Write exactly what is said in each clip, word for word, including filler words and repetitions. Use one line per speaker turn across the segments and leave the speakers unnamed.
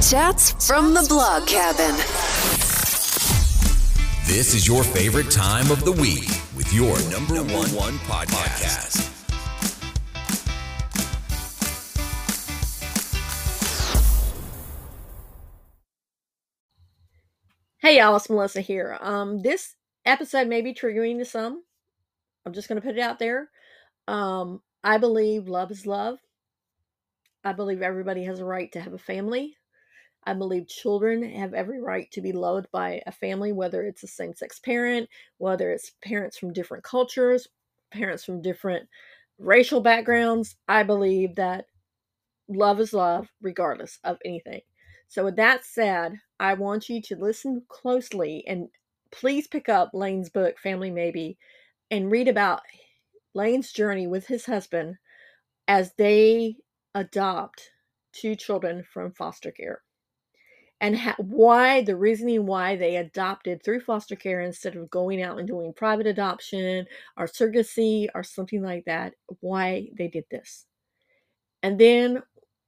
Chats from the Blog Cabin.
This is your favorite time of the week with your number, number one, one podcast.
Hey y'all, it's Melissa here. Um, this episode may be triggering to some. I'm just going to put it out there. Um, I believe love is love. I believe everybody has a right to have a family. I believe children have every right to be loved by a family, whether it's a same-sex parent, whether it's parents from different cultures, parents from different racial backgrounds. I believe that love is love, regardless of anything. So with that said, I want you to listen closely and please pick up Lane's book, Family Maybe, and read about Lane's journey with his husband as they adopt two children from foster care. And ha- why, the reasoning why they adopted through foster care instead of going out and doing private adoption or surrogacy or something like that, why they did this. And then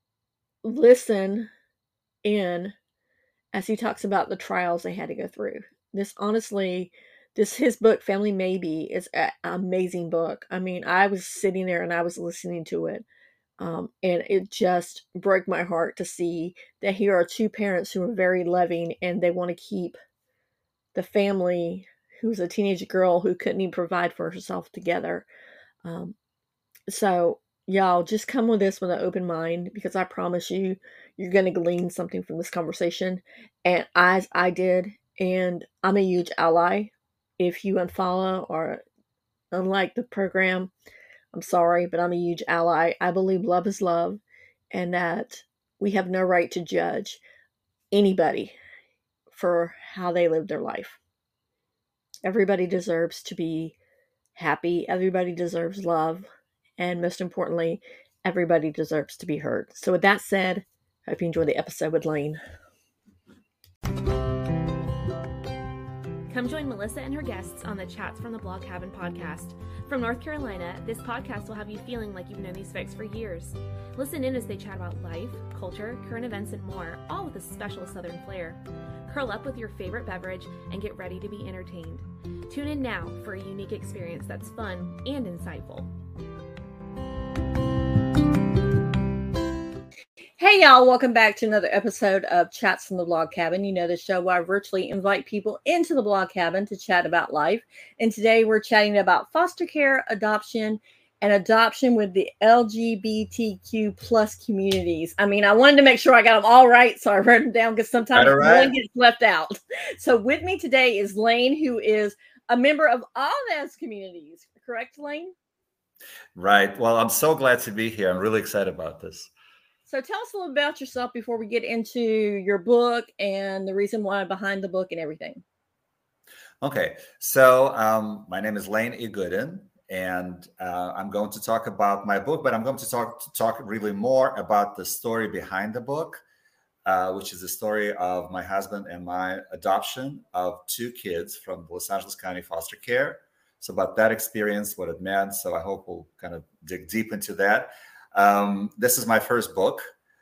listen in as he talks about the trials they had to go through. This honestly, this his book, Family Maybe, is an amazing book. I mean, I was sitting there and I was listening to it. Um, and it just broke my heart to see that here are two parents who are very loving and they want to keep the family, who was a teenage girl who couldn't even provide for herself, together. Um, so y'all just come with this with an open mind, because I promise you, you're going to glean something from this conversation. And as I did, and I'm a huge ally. If you unfollow or unlike the program, I'm sorry, but I'm a huge ally. I believe love is love, and that we have no right to judge anybody for how they live their life. Everybody deserves to be happy. Everybody deserves love. And most importantly, everybody deserves to be heard. So with that said, I hope you enjoy the episode with Lane.
Come join Melissa and her guests on the Chats from the Blog Cabin podcast. From North Carolina, this podcast will have you feeling like you've known these folks for years. Listen in as they chat about life, culture, current events, and more, all with a special Southern flair. Curl up with your favorite beverage and get ready to be entertained. Tune in now for a unique experience that's fun and insightful.
Hey y'all, welcome back to another episode of Chats from the Blog Cabin. You know, the show where I virtually invite people into the Blog Cabin to chat about life. And today we're chatting about foster care, adoption, and adoption with the L G B T Q plus communities. I mean, I wanted to make sure I got them all right, so I wrote them down because sometimes right, right. one gets left out. So with me today is Lane, who is a member of all those communities. Correct, Lane?
Right. Well, I'm so glad to be here. I'm really excited about this.
So tell us a little about yourself before we get into your book and the reason why behind the book and everything.
Okay. So um, my name is Lane E. Gooden, and uh, I'm going to talk about my book, but I'm going to talk to talk really more about the story behind the book, uh, which is the story of my husband and my adoption of two kids from Los Angeles County foster care. So about that experience, what it meant. So I hope we'll kind of dig deep into that. Um, this is my first book,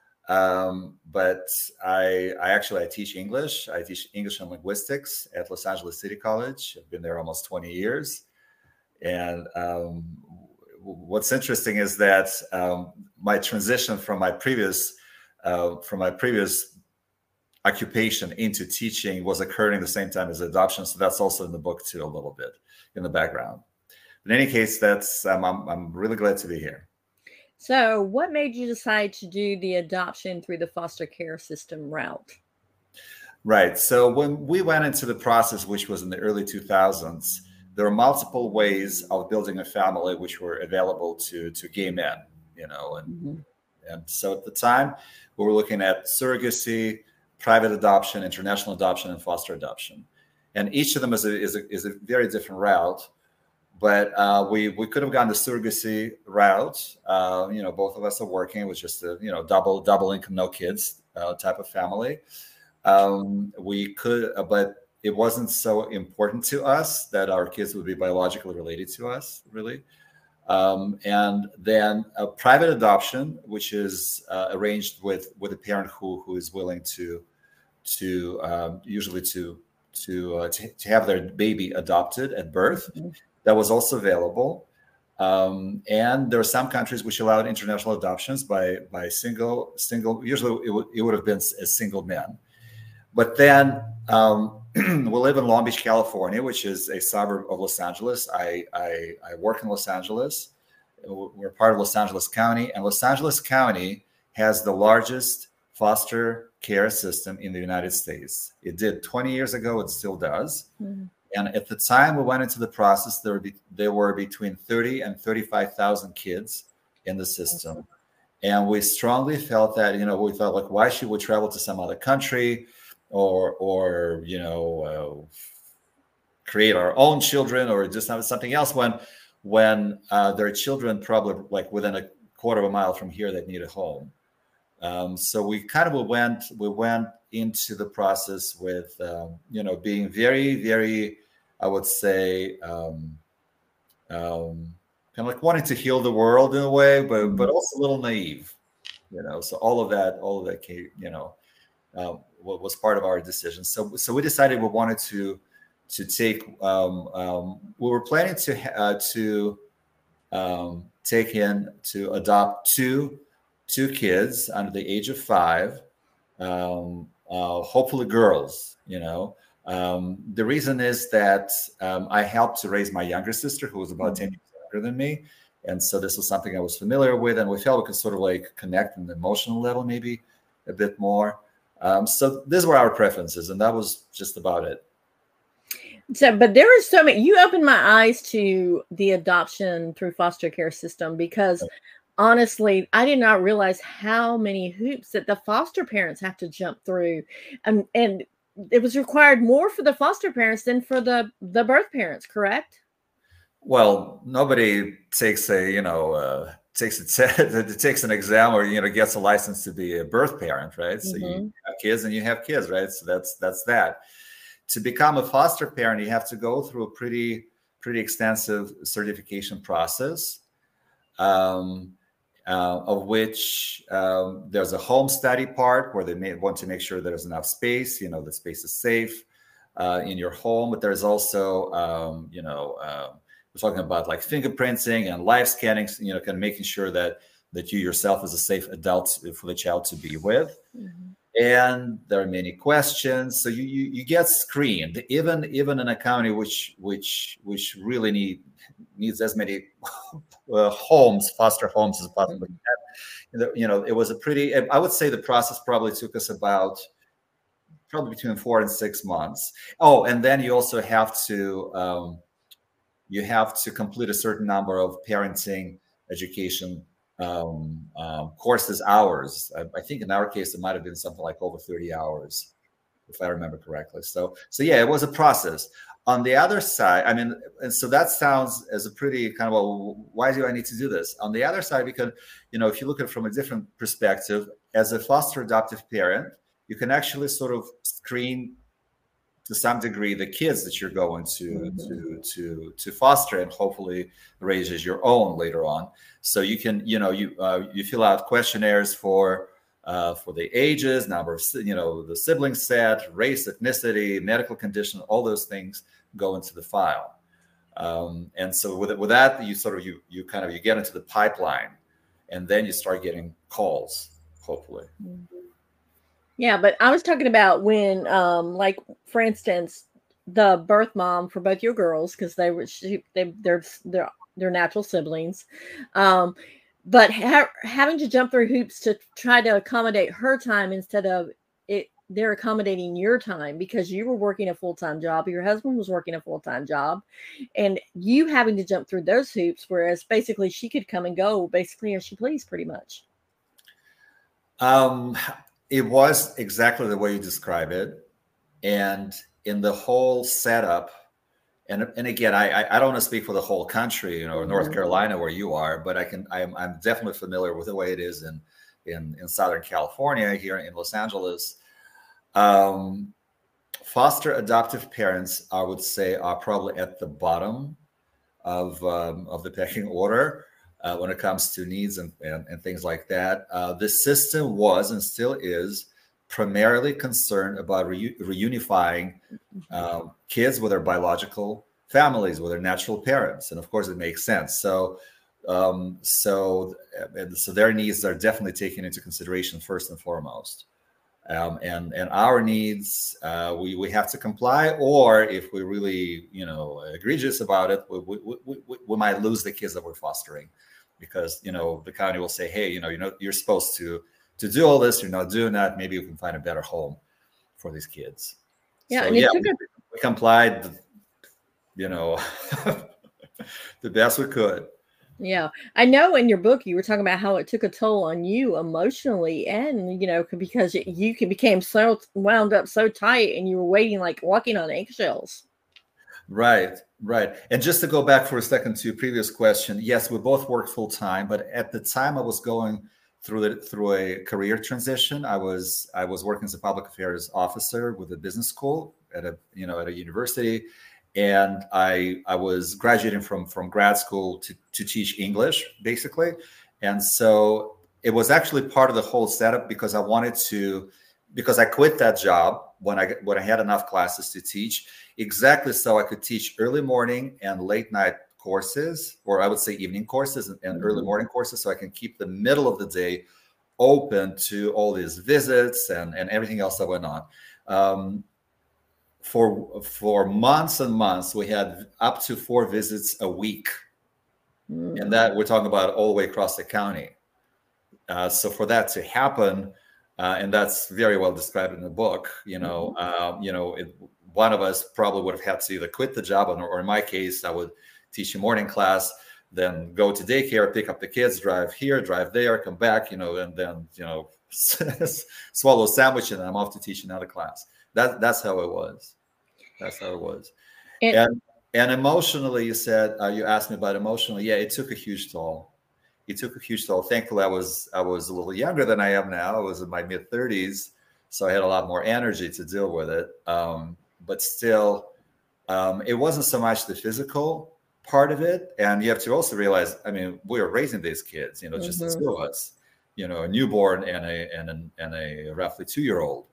um, but I, I actually, I teach English. I teach English and linguistics at Los Angeles City College. I've been there almost twenty years. And um, what's interesting is that um, my transition from my previous, uh, from my previous occupation into teaching was occurring at the same time as adoption. So that's also in the book too, a little bit in the background. In any case, that's, um, I'm, I'm really glad to be here.
So what made you decide to do the adoption through the foster care system route?
Right. So when we went into the process, which was in the early two thousands, there were multiple ways of building a family which were available to, to gay men, you know, and, mm-hmm. and so at the time we were looking at surrogacy, private adoption, international adoption, and foster adoption. And each of them is a, is a, is a very different route. But uh, we we could have gone the surrogacy route. Uh, you know, both of us are working. It was just a you know double double income, no kids uh, type of family. Um, we could, uh, but it wasn't so important to us that our kids would be biologically related to us, really. Um, and then a private adoption, which is uh, arranged with with a parent who who is willing to to um, usually to to, uh, to to have their baby adopted at birth. Mm-hmm. That was also available. Um, and there are some countries which allowed international adoptions by by single single. Usually, it, w- it would have been as single men. But then um, we live in Long Beach, California, which is a suburb of Los Angeles. I, I, I work in Los Angeles. We're part of Los Angeles County, and Los Angeles County has the largest foster care system in the United States. It did twenty years ago. It still does. Mm-hmm. And at the time we went into the process, there, would be, there were between thirty and thirty-five thousand kids in the system. Mm-hmm. And we strongly felt that, you know, we thought, like, why should we travel to some other country? Or, or you know, uh, create our own children, or just have something else when, when uh, there are children probably like within a quarter of a mile from here that need a home. Um, so we kind of went, we went into the process with, um, you know, being very, very, I would say, um, um, kind of like wanting to heal the world in a way, but but also a little naive, you know. So all of that, all of that came, you know. Uh, was part of our decision. So, so we decided we wanted to to take. Um, um, we were planning to uh, to um, take in to adopt two two kids under the age of five. Um, uh, hopefully, girls. You know, um, the reason is that um, I helped to raise my younger sister, who was about mm-hmm. ten years younger than me, and so this was something I was familiar with, and we felt we could sort of like connect on the emotional level, maybe a bit more. Um, so these were our preferences, and that was just about it.
So, but there are so many. You opened my eyes to the adoption through foster care system, because okay. honestly, I did not realize how many hoops that the foster parents have to jump through, and and it was required more for the foster parents than for the the birth parents. Correct?
Well, nobody takes a you know. Uh, takes it, it takes an exam or you know gets a license to be a birth parent, right? So mm-hmm. you have kids and you have kids, right? So that's that's that. To become a foster parent, you have to go through a pretty pretty extensive certification process, um, uh, of which um, there's a home study part where they may want to make sure there's enough space, you know, the space is safe uh, in your home, but there's also um, you know. Uh, We're talking about like fingerprinting and live scanning, you know, kind of making sure that that you yourself as a safe adult for the child to be with. Mm-hmm. And there are many questions, so you, you you get screened, even even in a county which which which really need needs as many uh, homes, foster homes as possible. Mm-hmm. You know, it was a pretty. I would say the process probably took us about probably between four and six months. Oh, and then you also have to. Um, You have to complete a certain number of parenting education um, um, courses hours. I, I think in our case, it might have been something like over thirty hours, if I remember correctly. So, so yeah, it was a process. On the other side, I mean, and so that sounds as a pretty kind of, well, why do I need to do this? On the other side, because, you know, if you look at it from a different perspective, as a foster adoptive parent, you can actually sort of screen to some degree the kids that you're going to mm-hmm. to to to foster and hopefully raise as your own later on. So you can you know you uh, you fill out questionnaires for uh, for the ages, number of you know the sibling set, race, ethnicity, medical condition, all those things go into the file. Um, and so with with that you sort of you you kind of you get into the pipeline, and then you start getting calls hopefully. Mm-hmm.
Yeah, but I was talking about when, um, like, for instance, the birth mom for both your girls, because they were she, they they're they're they're natural siblings, um, but ha- having to jump through hoops to try to accommodate her time instead of it, they're accommodating your time because you were working a full time job, your husband was working a full time job, and you having to jump through those hoops, whereas basically she could come and go basically as she pleased, pretty much.
Um. It was exactly the way you describe it. And in the whole setup, and, and again, I, I don't want to speak for the whole country, you know, or North Carolina where you are, but I can, I'm, I'm definitely familiar with the way it is in, in, in Southern California, here in Los Angeles. Um, foster adoptive parents, I would say, are probably at the bottom of um, of the pecking order uh, when it comes to needs and, and, and things like that. Uh, the system was and still is primarily concerned about re- reunifying uh, kids with their biological families, with their natural parents, and of course it makes sense. So, um, so, and so their needs are definitely taken into consideration first and foremost. Um, and and our needs, uh, we we have to comply, or if we're really you know egregious about it, we we, we, we, we might lose the kids that we're fostering, because you know the county will say, hey, you know, you know, you're supposed to to do all this, you're not doing that. Maybe you can find a better home for these kids.
Yeah,
so,
and it
yeah,
took
we,
a-
we complied, you know, the best we could.
Yeah, I know in your book you were talking about how it took a toll on you emotionally, and you know because you became so wound up so tight, and you were waiting like walking on eggshells.
Right, right. And just to go back for a second to your previous question, yes, we both worked full time, but at the time I was going through the, through a career transition. I was I was working as a public affairs officer with a business school at a you know at a university. And I I was graduating from from grad school to, to teach English, basically. And so it was actually part of the whole setup, because I wanted to, because I quit that job when I when I had enough classes to teach, exactly so I could teach early morning and late night courses, or I would say evening courses and, and mm-hmm. early morning courses, so I can keep the middle of the day open to all these visits and, and everything else that went on. Um, For for months and months, we had up to four visits a week, mm. and that we're talking about all the way across the county. Uh, so for that to happen, uh, and that's very well described in the book. You know, mm-hmm. uh, you know, it, one of us probably would have had to either quit the job, or, or in my case, I would teach a morning class, then go to daycare, pick up the kids, drive here, drive there, come back, you know, and then you know, swallow a sandwich, and I'm off to teach another class. That that's how it was. That's how it was. And and, and emotionally, you said uh, you asked me about emotionally. Yeah, it took a huge toll. It took a huge toll. Thankfully, I was I was a little younger than I am now. I was in my mid thirties, so I had a lot more energy to deal with it. Um, but still, um, it wasn't so much the physical part of it. And you have to also realize, I mean, we were raising these kids, you know, just mm-hmm. the two of us, you know, a newborn and a and a, and a roughly two year old.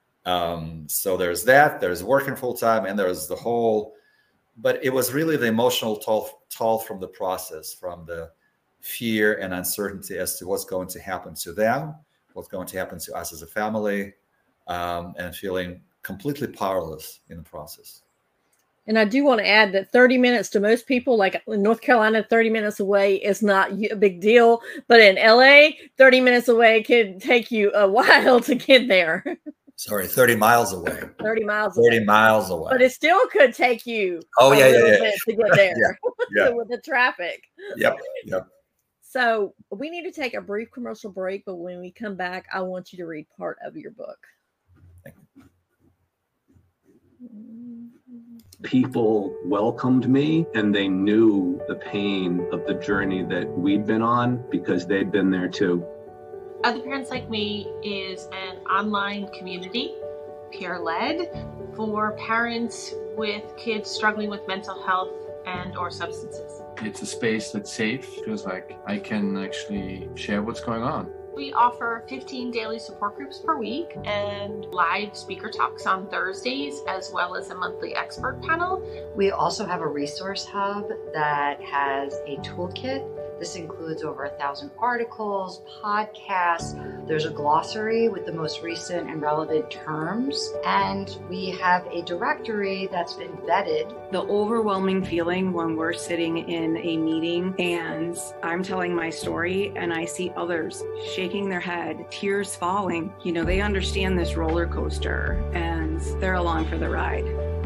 Um, so there's that, there's working full time, and there's the whole, but it was really the emotional toll, toll from the process, from the fear and uncertainty as to what's going to happen to them, what's going to happen to us as a family, um, and feeling completely powerless in the process.
And I do want to add that thirty minutes to most people, like in North Carolina, thirty minutes away is not a big deal. But in L A, thirty minutes away can take you a while to get there.
Sorry, thirty miles away.
thirty miles
away. thirty
away.
miles away.
But it still could take you
oh, yeah,
a
yeah,
little
yeah.
bit to get there
yeah, yeah.
with the traffic.
Yep, yep.
So we need to take a brief commercial break, but when we come back, I want you to read part of your book.
Thank you.
People welcomed me, and they knew the pain of the journey that we'd been on because they'd been there too.
Other Parents Like Me is an online community, peer-led, for parents with kids struggling with mental health and or substances.
It's a space that's safe. Feels like I can actually share what's going on.
We offer fifteen daily support groups per week and live speaker talks on Thursdays, as well as a monthly expert panel.
We also have a resource hub that has a toolkit. This includes over a thousand articles, podcasts. There's a glossary with the most recent and relevant terms. And we have a directory that's been vetted.
The overwhelming feeling when we're sitting in a meeting and I'm telling my story and I see others shaking their head, tears falling. You know, they understand this roller coaster and they're along for the ride.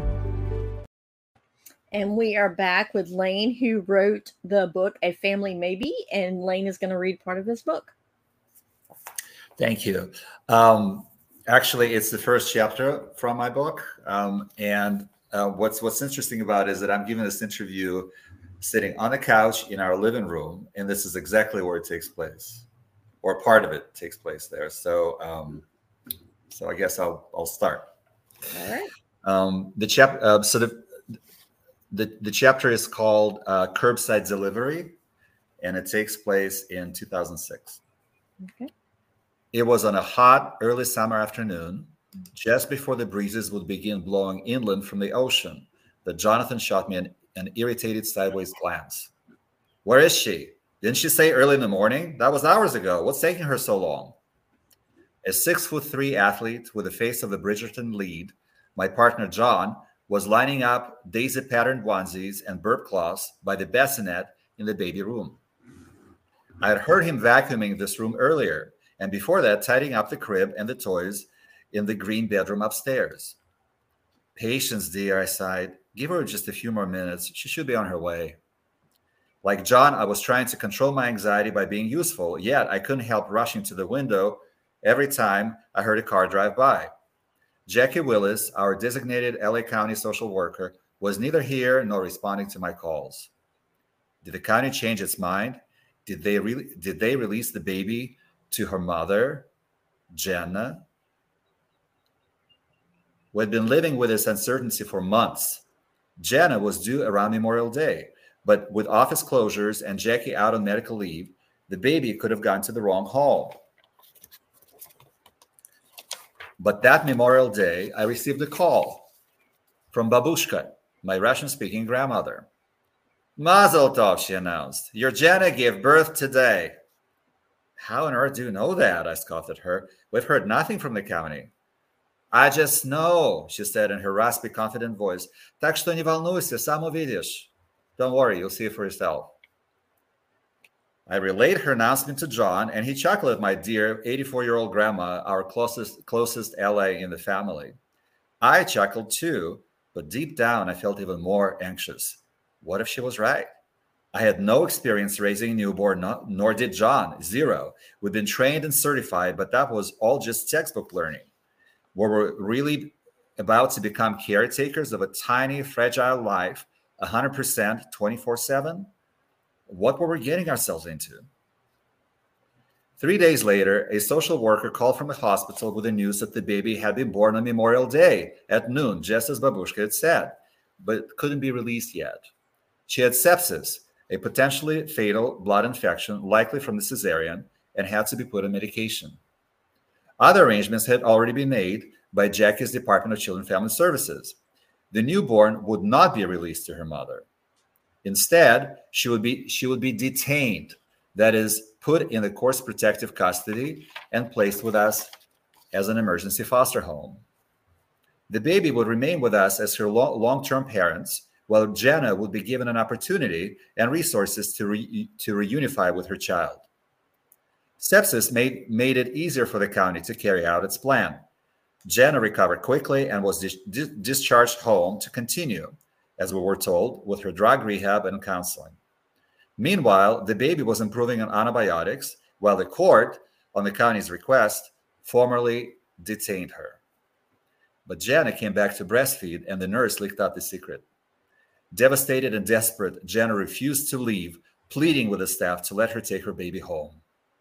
And we are back with Lane, who wrote the book, A Family Maybe, and Lane is going to read part of this book.
Thank you. Um, actually, it's the first chapter from my book. Um, and uh, what's what's interesting about it is that I'm giving this interview sitting on a couch in our living room, and this is exactly where it takes place, or part of it takes place there. So, um, so I guess I'll I'll start.
All right.
Um, the chap. Uh, so the the, the chapter is called uh, Curbside Delivery, and it takes place in two thousand six.
Okay.
It was on a hot, early summer afternoon, just before the breezes would begin blowing inland from the ocean, that Jonathan shot me an, an irritated sideways glance. Where is she? Didn't she say early in the morning? That was hours ago. What's taking her so long? A six foot three athlete with the face of a Bridgerton lead, my partner John was lining up daisy-patterned onesies and burp cloths by the bassinet in the baby room. I had heard him vacuuming this room earlier, and before that, tidying up the crib and the toys in the green bedroom upstairs. Patience, dear, I sighed. Give her just a few more minutes. She should be on her way. Like John, I was trying to control my anxiety by being useful, yet I couldn't help rushing to the window every time I heard a car drive by. Jackie Willis, our designated L A County social worker, was neither here nor responding to my calls. Did the county change its mind? Did they really did they release the baby to her mother, Jenna, who had been living with this uncertainty for months? Jenna was due around Memorial Day, but with office closures and Jackie out on medical leave, the baby could have gone to the wrong home. But that Memorial Day, I received a call from Babushka, my Russian-speaking grandmother. Mazel tov, she announced. Your Jenna gave birth today. How on earth do you know that? I scoffed at her. We've heard nothing from the county. I just know, she said in her raspy, confident voice. Так что не волнуйся, сам увидишь. Don't worry, you'll see it for yourself. I relayed her announcement to John, and he chuckled at my dear eighty-four-year-old grandma, our closest, closest L A in the family. I chuckled too, but deep down I felt even more anxious. What if she was right? I had no experience raising a newborn, not, nor did John, zero. We'd been trained and certified, but that was all just textbook learning. Were we really about to become caretakers of a tiny, fragile life, one hundred percent, twenty-four seven? What were we getting ourselves into? Three days later, a social worker called from the hospital with the news that the baby had been born on Memorial Day at noon, just as Babushka had said, but couldn't be released yet. She had sepsis, a potentially fatal blood infection, likely from the cesarean, and had to be put on medication. Other arrangements had already been made by Jackie's Department of Children and Family Services. The newborn would not be released to her mother. Instead, she would be she would be detained, that is, put in the court's protective custody and placed with us as an emergency foster home. The baby would remain with us as her lo- long-term parents, while Jenna would be given an opportunity and resources to, re- to reunify with her child. Sepsis made, made it easier for the county to carry out its plan. Jenna recovered quickly and was dis- dis- discharged home to continue, as we were told, with her drug rehab and counseling. Meanwhile, the baby was improving on antibiotics, while the court, on the county's request, formally detained her. But Jenna came back to breastfeed, and the nurse leaked out the secret. Devastated and desperate, Jenna refused to leave, pleading with the staff to let her take her baby home.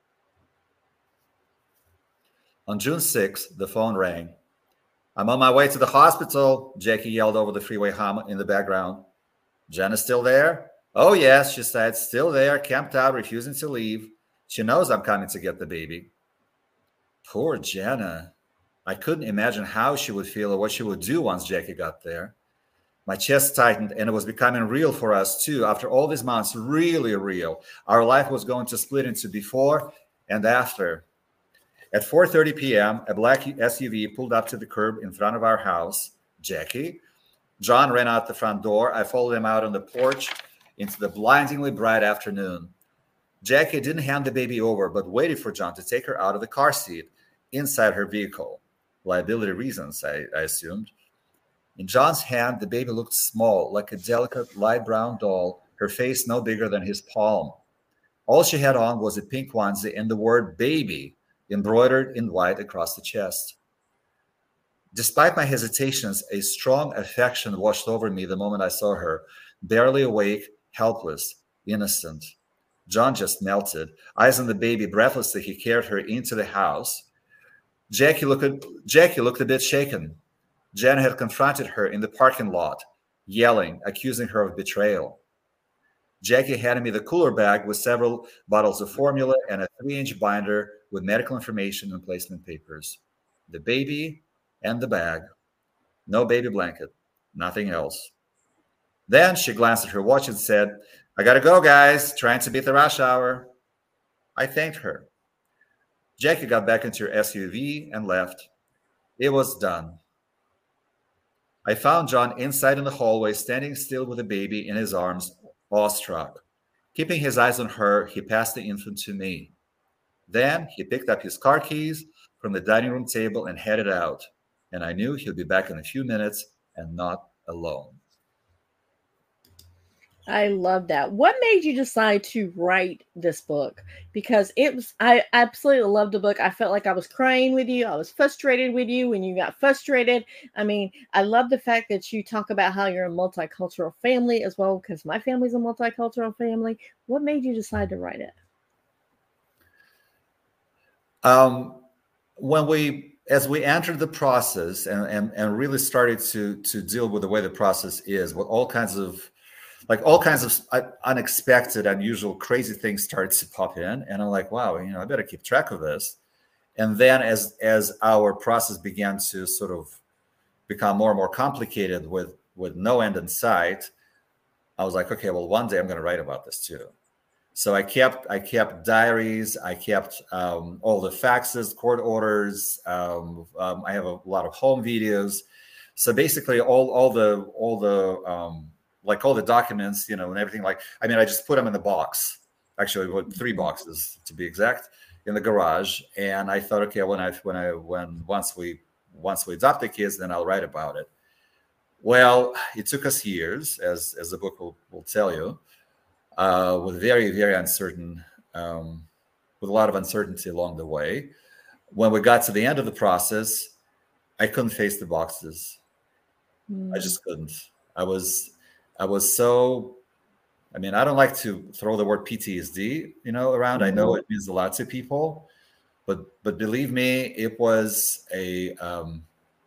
On June sixth, the phone rang. I'm on my way to the hospital, Jackie yelled over the freeway hum in the background. Jenna's still there? Oh, yes, she said, still there, camped out, refusing to leave. She knows I'm coming to get the baby. Poor Jenna. I couldn't imagine how she would feel or what she would do once Jackie got there. My chest tightened, and it was becoming real for us, too. After all these months, really real. Our life was going to split into before and after. At four thirty p.m., a black S U V pulled up to the curb in front of our house. Jackie. John ran out the front door. I followed him out on the porch into the blindingly bright afternoon. Jackie didn't hand the baby over, but waited for John to take her out of the car seat inside her vehicle. Liability reasons, I, I assumed. In John's hand, the baby looked small, like a delicate light brown doll, her face no bigger than his palm. All she had on was a pink onesie and the word baby embroidered in white across the chest. Despite my hesitations, a strong affection washed over me the moment I saw her, barely awake, helpless, innocent. John just melted. Eyes on the baby, breathlessly, he carried her into the house. Jackie looked, Jackie looked a bit shaken. Jenna had confronted her in the parking lot, yelling, accusing her of betrayal. Jackie handed me the cooler bag with several bottles of formula and a three-inch binder with medical information and placement papers. The baby and the bag. No baby blanket. Nothing else. Then she glanced at her watch and said, I gotta go, guys. Trying to beat the rush hour. I thanked her. Jackie got back into her S U V and left. It was done. I found John inside in the hallway, standing still with the baby in his arms, awestruck. Keeping his eyes on her, he passed the infant to me. Then he picked up his car keys from the dining room table and headed out. And I knew he'll be back in a few minutes and not alone.
I love that. What made you decide to write this book? Because it was, I absolutely loved the book. I felt like I was crying with you. I was frustrated with you when you got frustrated. I mean, I love the fact that you talk about how you're a multicultural family as well, because my family's a multicultural family. What made you decide to write it?
Um, when we, as we entered the process and, and, and really started to, to deal with the way the process is, with all kinds of Like all kinds of unexpected, unusual, crazy things started to pop in. And I'm like, wow, you know, I better keep track of this. And then as as our process began to sort of become more and more complicated with, with no end in sight, I was like, okay, well, one day I'm going to write about this too. So I kept I kept diaries. I kept um, all the faxes, court orders. Um, um, I have a lot of home videos. So basically all, all the, all the, um, like all the documents, you know, and everything. Like, I mean, I just put them in the box, actually with three boxes to be exact, in the garage. And I thought, okay, when I, when I, when once we, once we adopt the kids, then I'll write about it. Well, it took us years, as, as the book will, will tell you, uh, with very, very uncertain, um, with a lot of uncertainty along the way. When we got to the end of the process, I couldn't face the boxes. Mm. I just couldn't. I was, I was so, I mean, I don't like to throw the word P T S D, you know, around. Mm-hmm. I know it means a lot to people, but, but believe me, it was a, um,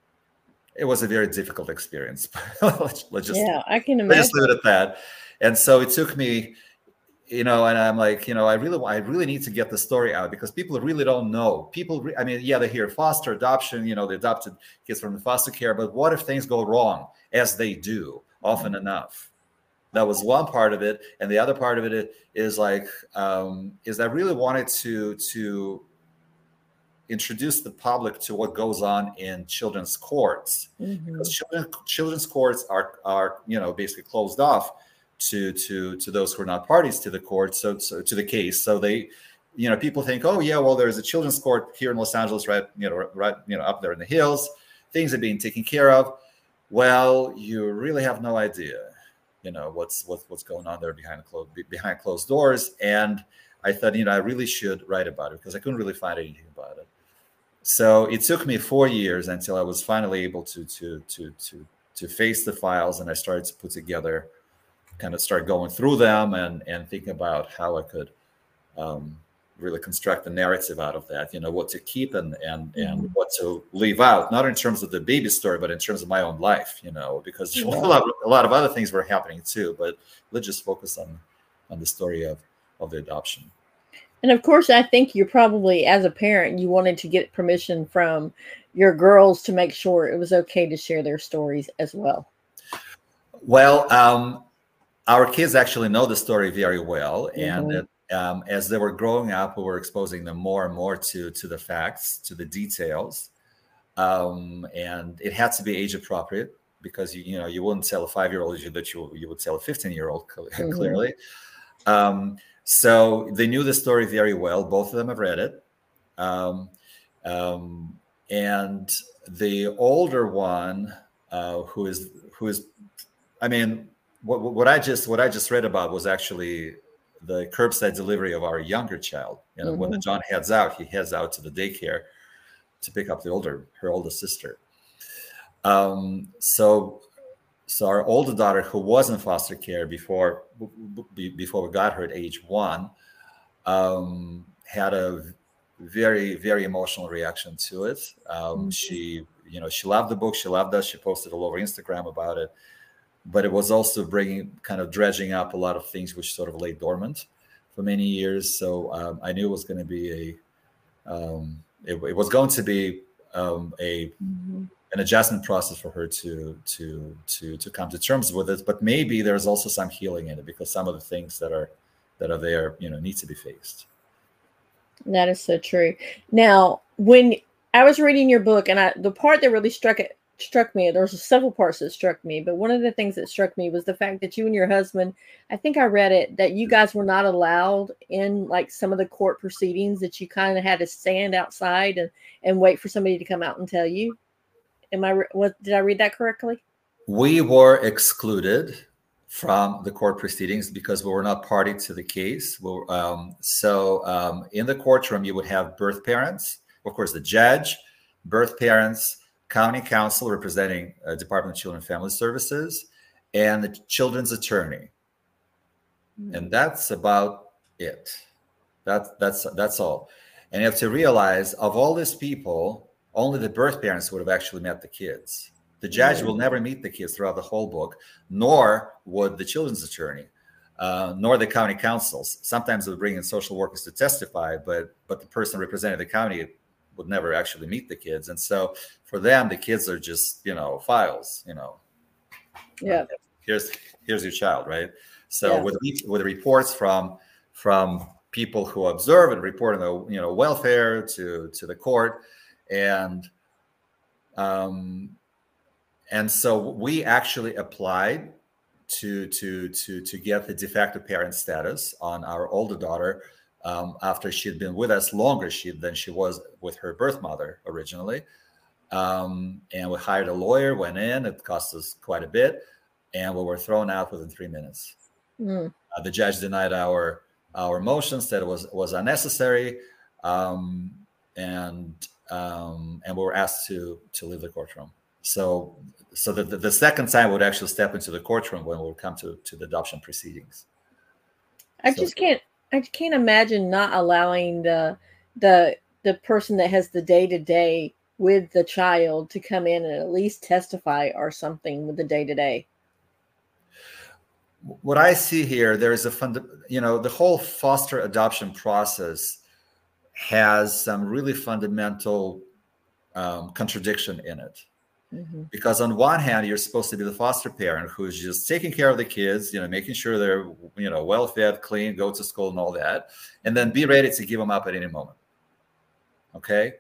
it was a very difficult experience. let's, let's just,
yeah, I can imagine.
Let's just leave it at that. And so it took me, you know, and I'm like, you know, I really, I really need to get the story out because people really don't know. People, re- I mean, yeah, they hear foster adoption, you know, the adopted kids from the foster care, but what if things go wrong, as they do often enough? That was one part of it. And the other part of it is like, um, is I really wanted to, to introduce the public to what goes on in children's courts. Mm-hmm. Because children, children's courts are, are, you know, basically closed off to, to, to those who are not parties to the court. So, so to the case. So they, you know, people think, oh yeah, well, there's a children's court here in Los Angeles, right, you know, right, you know, up there in the hills, things are being taken care of. Well, you really have no idea, you know, what's what's what's going on there behind closed behind closed doors. And I thought, you know, I really should write about it because I couldn't really find anything about it. So it took me four years until I was finally able to to to to to face the files, and I started to put together, kind of start going through them and and think about how I could um, really construct a narrative out of that, you know, what to keep and and mm-hmm. and what to leave out, not in terms of the baby story, but in terms of my own life, you know, because yeah. a, lot, a lot of other things were happening too, but let's just focus on on the story of of the adoption.
And of course, I think you're probably, as a parent, you wanted to get permission from your girls to make sure it was okay to share their stories as well.
Well, um, our kids actually know the story very well, mm-hmm. and it, Um, as they were growing up, we were exposing them more and more to to the facts, to the details, um, and it had to be age appropriate because you you know you wouldn't tell a five year old that you you would tell a fifteen year old mm-hmm. clearly. Um, so they knew the story very well. Both of them have read it, um, um, and the older one, uh, who is who is, I mean, what what I just what I just read about was actually the curbside delivery of our younger child. You know, mm-hmm. when John heads out, he heads out to the daycare to pick up the older, her older sister. Um, so, so our older daughter, who was in foster care before, before we got her at age one, um, had a very, very emotional reaction to it. Um, mm-hmm. She, you know, she loved the book. She loved us. She posted all over Instagram about it. but it was also bringing kind of dredging up a lot of things which sort of lay dormant for many years. So um, I knew it was going to be a, um, it, it was going to be um, a mm-hmm. an adjustment process for her to to to to come to terms with it. But maybe there's also some healing in it, because some of the things that are that are there, you know, need to be faced.
That is so true. Now, when I was reading your book, and I, the part that really struck it struck me, there was several parts that struck me, but one of the things that struck me was the fact that you and your husband, I think I read it, that you guys were not allowed in like some of the court proceedings, that you kind of had to stand outside and, and wait for somebody to come out and tell you. Am I, what, did I read that correctly?
We were excluded from the court proceedings because we were not party to the case. We were, um, so um, in the courtroom, you would have birth parents, of course, the judge, birth parents, county counsel representing uh, Department of Children and Family Services, and the children's attorney. Mm-hmm. And that's about it. That, that's, that's all. And you have to realize, of all these people, only the birth parents would have actually met the kids. The judge mm-hmm. will never meet the kids throughout the whole book, nor would the children's attorney, uh, nor the county councils. Sometimes they'll bring in social workers to testify, but but the person representing the county would never actually meet the kids. And so for them, the kids are just, you know, files, you know.
Yeah.
Uh, here's here's your child, right? So
yeah.
with with reports from from people who observe and report on the, you know, welfare to to the court, and um and so we actually applied to to to to get the de facto parent status on our older daughter. Um, after she'd been with us longer she, than she was with her birth mother originally. Um, and we hired a lawyer, went in, it cost us quite a bit, and we were thrown out within three minutes. Mm. Uh, the judge denied our our motions, said it was, was unnecessary, um, and um, and we were asked to to leave the courtroom. So so the, the, the second time we would actually step into the courtroom when we would come to, to the adoption proceedings.
I so, just can't I can't imagine not allowing the the the person that has the day to day with the child to come in and at least testify or something with the day to day.
What I see here, there is a fund, you know, the whole foster adoption process has some really fundamental um, contradiction in it. Mm-hmm. Because on one hand, you're supposed to be the foster parent who's just taking care of the kids, you know, making sure they're, you know, well-fed, clean, go to school and all that, and then be ready to give them up at any moment. Okay.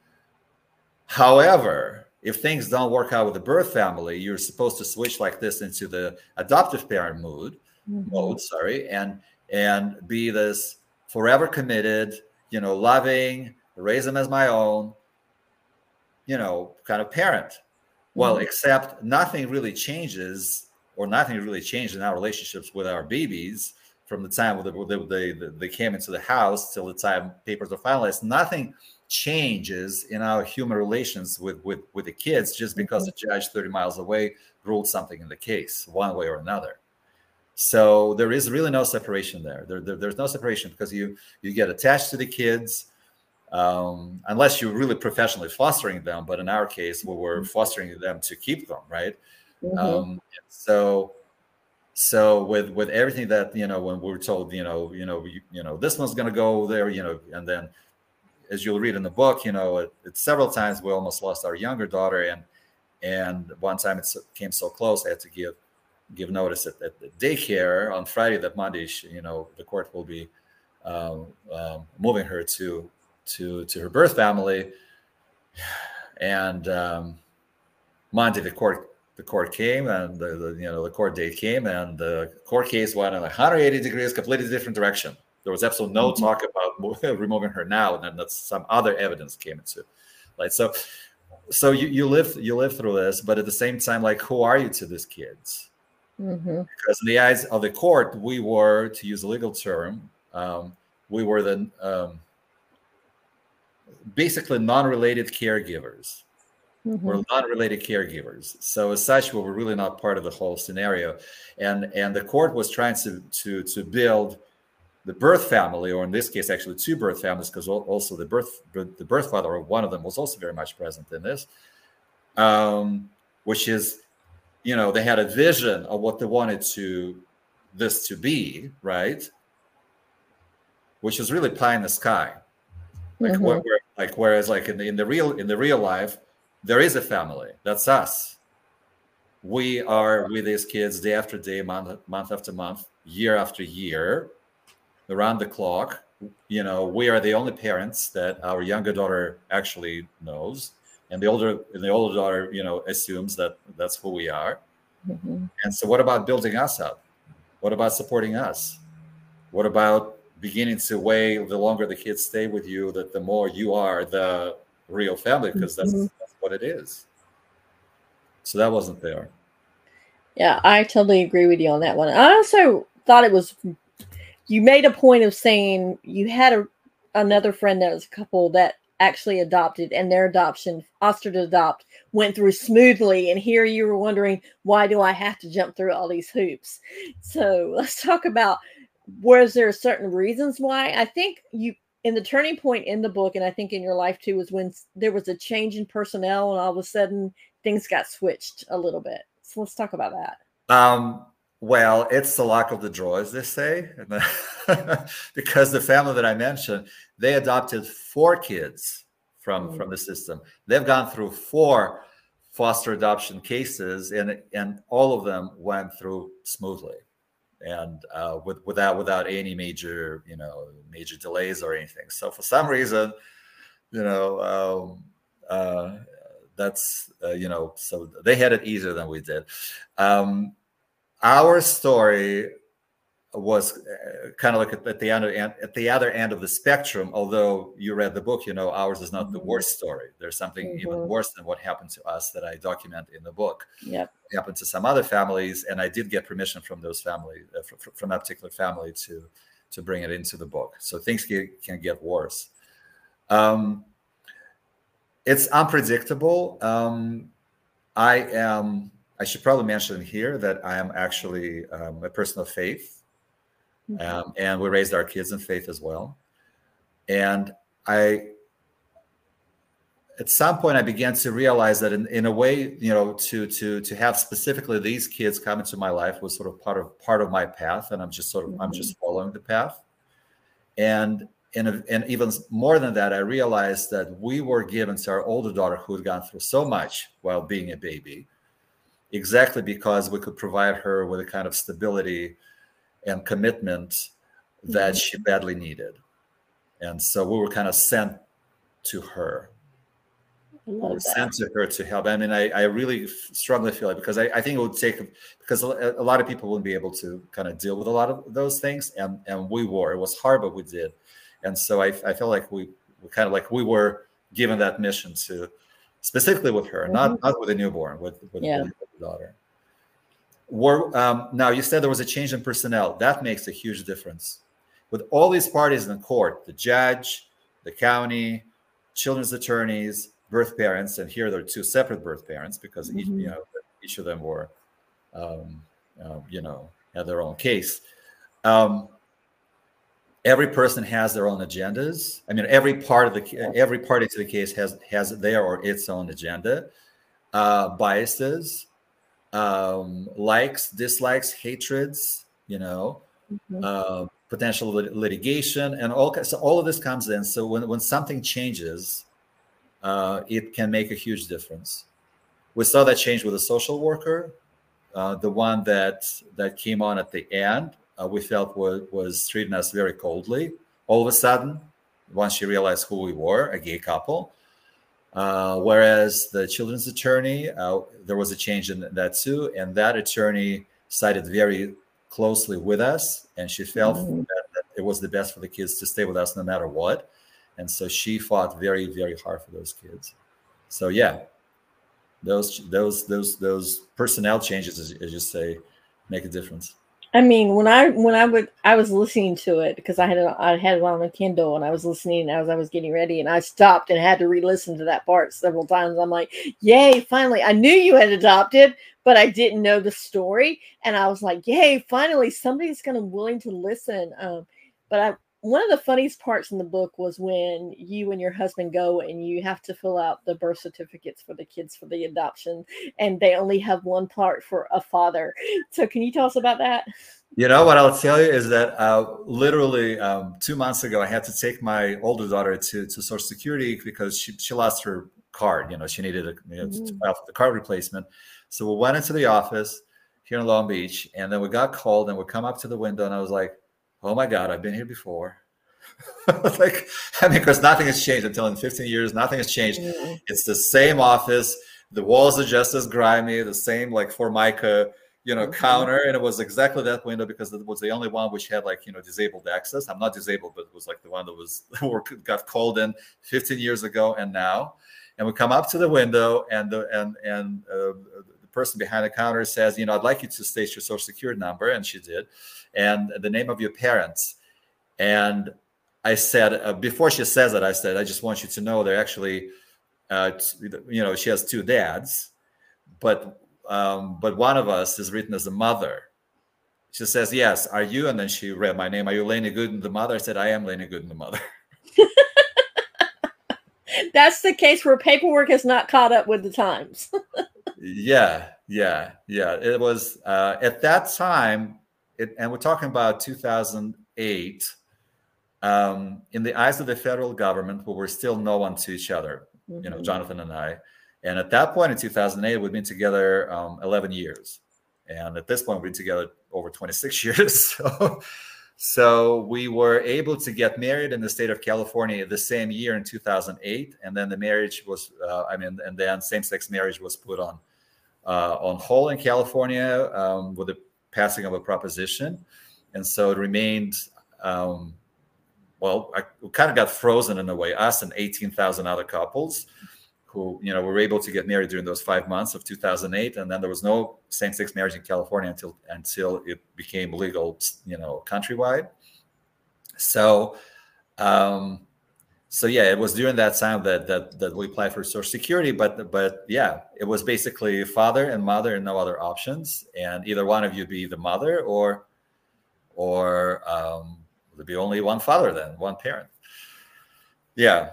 However, if things don't work out with the birth family, you're supposed to switch like this into the adoptive parent mood, mm-hmm. mode, sorry, and and be this forever committed, you know, loving, raise them as my own, you know, kind of parent. Well, mm-hmm. except nothing really changes, or nothing really changed in our relationships with our babies from the time they, they, they, they came into the house till the time papers are finalized. Nothing changes in our human relations with, with, with the kids just because mm-hmm. the judge thirty miles away ruled something in the case one way or another. So there is really no separation there. There, there there's no separation because you, you get attached to the kids, um, unless you're really professionally fostering them. But in our case, we were fostering them to keep them, right? Mm-hmm. Um, so, so with, with everything that, you know, when we were told, you know, you know, you, you know, this one's going to go there, you know, and then as you'll read in the book, you know, it, it several times we almost lost our younger daughter. And, and one time it came so close, I had to give, give notice at, at the daycare on Friday that Monday, she, you know, the court will be um, um, moving her to, to, to her birth family. And um, Monday, the court, the court came and the, the, you know, the court date came and the court case went in one hundred eighty degrees, completely different direction. There was absolutely no talk about removing her now, and then that's some other evidence came into light. So, so you, you live you live through this, but at the same time, like, who are you to these kids? Mm-hmm. Because in the eyes of the court, we were, to use a legal term, um, we were the um, basically non-related caregivers. Mm-hmm. We're non-related caregivers. So as such, we were really not part of the whole scenario, and and the court was trying to to to build the birth family, or in this case, actually two birth families, because also the birth the birth father, or one of them, was also very much present in this, um, which is you know, they had a vision of what they wanted to this to be, right? Which is really pie in the sky. Like,
Mm-hmm.
where, where, like whereas like in the in the real in the real life, there is a family. That's us. We are with these kids day after day, month month after month, year after year, around the clock. You know, we are the only parents that our younger daughter actually knows, and the older and the older daughter, you know, assumes that that's who we are.
Mm-hmm.
And so, what about building us up? What about supporting us? What about beginning to weigh the longer the kids stay with you, that the more you are the real family, because that's,
Mhm.
that's what it is. So that wasn't there.
Yeah, I totally agree with you on that one. I also thought it was, you made a point of saying you had a another friend that was a couple that actually adopted, and their adoption, foster to adopt, went through smoothly. And here you were wondering, why do I have to jump through all these hoops? So let's talk about, was there certain reasons why? I think you, in the turning point in the book, and I think in your life too, was when there was a change in personnel and all of a sudden things got switched a little bit. So let's talk about that.
Um, well, it's the luck of the draw, as they say, because the family that I mentioned, they adopted four kids from, mm. from the system. They've gone through four foster adoption cases, and, and all of them went through smoothly. And uh, with, without without any major, you know, major delays or anything. So for some reason, you know, um, uh, that's uh, you know, so they had it easier than we did. Um, our story was uh, kind of like at, at the end of, at the other end of the spectrum. Although you read the book, you know, ours is not mm-hmm. the worst story. There's something mm-hmm. even worse than what happened to us that I document in the book.
Yep.
It happened to some other families, and I did get permission from those families, uh, from, from that particular family, to to bring it into the book. So things can, can get worse. Um, it's unpredictable. Um, I am. I should probably mention here that I am actually um, a person of faith. Um, and we raised our kids in faith as well. And I, at some point, I began to realize that in, in a way, you know, to to to have specifically these kids come into my life was sort of part of part of my path, and I'm just sort of mm-hmm. I'm just following the path. And and and even more than that, I realized that we were given to our older daughter, who had gone through so much while being a baby, exactly because we could provide her with a kind of stability and commitment that mm-hmm. she badly needed. And so we were kind of sent to her. We were sent to her to help. I mean, I, I really strongly feel it, because I, I think it would take, because a, a lot of people wouldn't be able to kind of deal with a lot of those things. And, and we were, it was hard, but we did. And so I, I felt like we, we kind of like we were given that mission to, specifically with her, mm-hmm. not, not with a newborn, with, with,
yeah.
with the daughter. We're, um, now, you said there was a change in personnel. That makes a huge difference. With all these parties in court, the judge, the county, children's attorneys, birth parents, and here there are two separate birth parents, because mm-hmm. each, you know, each of them were, um, uh, you know, had their own case. Um, every person has their own agendas. I mean, every part of the every party to the case has has their or its own agenda, uh, biases. Um, likes, dislikes, hatreds, you know, mm-hmm. uh, potential lit- litigation, and all. So all of this comes in. So when, when something changes, uh, it can make a huge difference. We saw that change with a social worker, uh, the one that that came on at the end. Uh, we felt was, was treating us very coldly. All of a sudden, once she realized who we were, a gay couple. Uh, whereas the children's attorney, uh, there was a change in that too, and that attorney sided very closely with us, and she felt mm-hmm. that, that it was the best for the kids to stay with us no matter what, and so she fought very, very hard for those kids. So yeah, those those those those personnel changes, as, as you say, make a difference.
I mean, when I when I would I was listening to it, because I had it, I had it on a Kindle, and I was listening as I was getting ready, and I stopped and had to re-listen to that part several times. I'm like, "Yay! Finally!" I knew you had adopted, but I didn't know the story, and I was like, "Yay! Finally, somebody's going to willing to listen." Um, but I one of the funniest parts in the book was when you and your husband go and you have to fill out the birth certificates for the kids for the adoption, and they only have one part for a father. So can you tell us about that?
You know, what I'll tell you is that uh, literally um, two months ago, I had to take my older daughter to, to Social Security because she, she lost her card. You know, she needed a, you know, mm. to file for the card replacement. So we went into the office here in Long Beach, and then we got called, and we come up to the window, and I was like, oh my God, I've been here before. Like, I mean, because nothing has changed. I'm telling you, fifteen years, nothing has changed. Mm. It's the same office. The walls are just as grimy, the same like Formica, you know, mm-hmm. counter. And it was exactly that window because it was the only one which had like, you know, disabled access. I'm not disabled, but it was like the one that was got called in fifteen years ago and now. And we come up to the window, and the and and uh, the person behind the counter says, you know, I'd like you to state your Social Security number, and she did, and the name of your parents. And I said, uh, before she says it, I said, I just want you to know they're actually, uh, t- you know, she has two dads, but um, but one of us is written as a mother. She says, yes, are you? And then she read my name. Are you Lainey Gooden, the mother? I said, I am Lainey Gooden, the mother.
That's the case where paperwork has not caught up with the times.
yeah, yeah, yeah. It was uh, at that time, it, and we're talking about two thousand eight, um, in the eyes of the federal government, we were still no one to each other, mm-hmm. you know, Jonathan and I. And at that point in two thousand eight, we'd been together um, eleven years. And at this point, we've been together over twenty-six years. So, so we were able to get married in the state of California the same year in two thousand eight. And then the marriage was, uh, I mean, and then same-sex marriage was put on uh, on hold in California um, with the passing of a proposition. And so it remained, um, well, I we kind of got frozen in a way, us and eighteen thousand other couples who, you know, were able to get married during those five months of two thousand eight. And then there was no same-sex marriage in California until until it became legal, you know, countrywide. So, um, so yeah, it was during that time that that that we applied for Social Security. But but yeah, it was basically father and mother and no other options. And either one of you be the mother, or or um, there'd be only one father then, one parent. Yeah.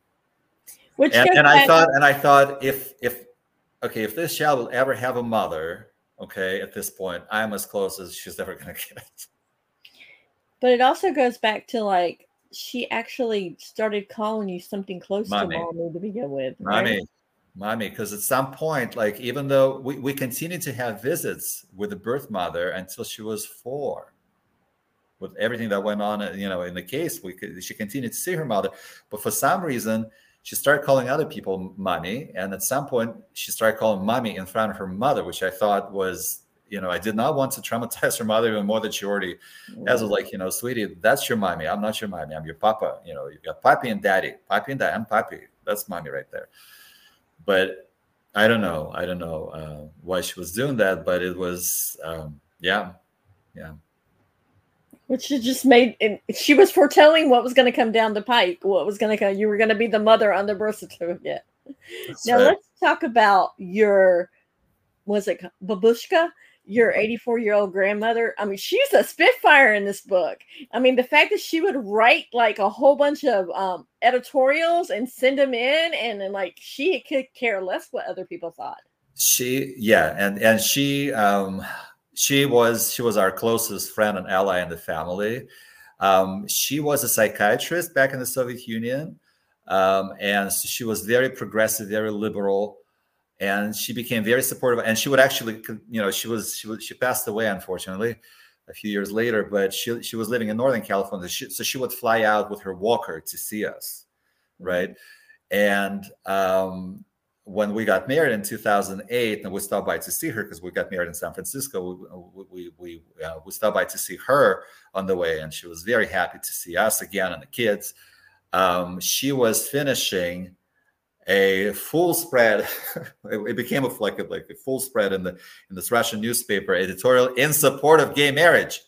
Which and, and I thought, and I thought, if if okay, if this child will ever have a mother, okay, at this point, I'm as close as she's ever going to get.
But it also goes back to like she actually started calling you something close mommy. to mommy to begin with, right?
Mommy, mommy, because at some point, like even though we we continued to have visits with the birth mother until she was four. With everything that went on, you know, in the case, we could, she continued to see her mother, but for some reason, she started calling other people mommy. And at some point, she started calling mommy in front of her mother, which I thought was, you know, I did not want to traumatize her mother even more than she already mm-hmm. has. Like, you know, sweetie, that's your mommy. I'm not your mommy. I'm your papa. You know, you've got papi and daddy. Papi and daddy. I'm papi. That's mommy right there. But I don't know. I don't know uh, why she was doing that. But it was, um, yeah, yeah.
Which just made, she was foretelling what was going to come down the pike, what was going to come. You were going to be the mother on the birth certificate. That's now right. Let's talk about your, was it Babushka, your eighty-four-year-old grandmother? I mean, she's a spitfire in this book. I mean, the fact that she would write like a whole bunch of um, editorials and send them in, and then like she could care less what other people thought.
She, yeah, and and she. Um, She was she was our closest friend and ally in the family. Um, she was a psychiatrist back in the Soviet Union, um, and she was very progressive, very liberal, and she became very supportive. And she would actually, you know, she was she was she passed away unfortunately a few years later. But she she was living in Northern California, she, so she would fly out with her walker to see us, right? And um, when we got married in two thousand eight, and we stopped by to see her because we got married in San Francisco, we we we, uh, we stopped by to see her on the way, and she was very happy to see us again and the kids. Um, she was finishing a full spread. It became a, like a, like a full spread in the in this Russian newspaper editorial in support of gay marriage,